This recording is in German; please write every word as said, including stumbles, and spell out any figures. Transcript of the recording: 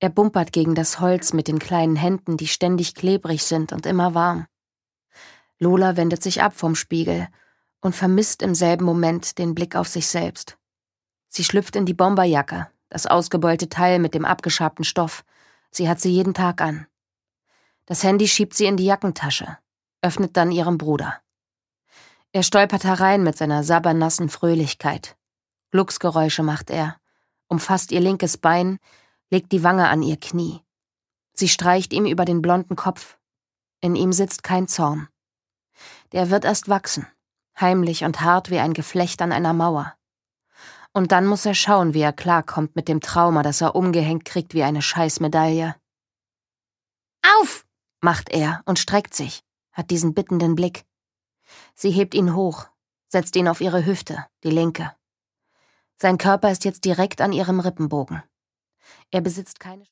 Er bumpert gegen das Holz mit den kleinen Händen, die ständig klebrig sind und immer warm. Lola wendet sich ab vom Spiegel und vermisst im selben Moment den Blick auf sich selbst. Sie schlüpft in die Bomberjacke, das ausgebeulte Teil mit dem abgeschabten Stoff. Sie hat sie jeden Tag an. Das Handy schiebt sie in die Jackentasche, öffnet dann ihrem Bruder. Er stolpert herein mit seiner sabbernassen Fröhlichkeit. Glucksgeräusche macht er, umfasst ihr linkes Bein, legt die Wange an ihr Knie. Sie streicht ihm über den blonden Kopf. In ihm sitzt kein Zorn. Der wird erst wachsen, heimlich und hart wie ein Geflecht an einer Mauer. Und dann muss er schauen, wie er klarkommt mit dem Trauma, das er umgehängt kriegt wie eine Scheißmedaille. »Auf!« macht er und streckt sich, hat diesen bittenden Blick. Sie hebt ihn hoch, setzt ihn auf ihre Hüfte, die linke. Sein Körper ist jetzt direkt an ihrem Rippenbogen. Er besitzt keine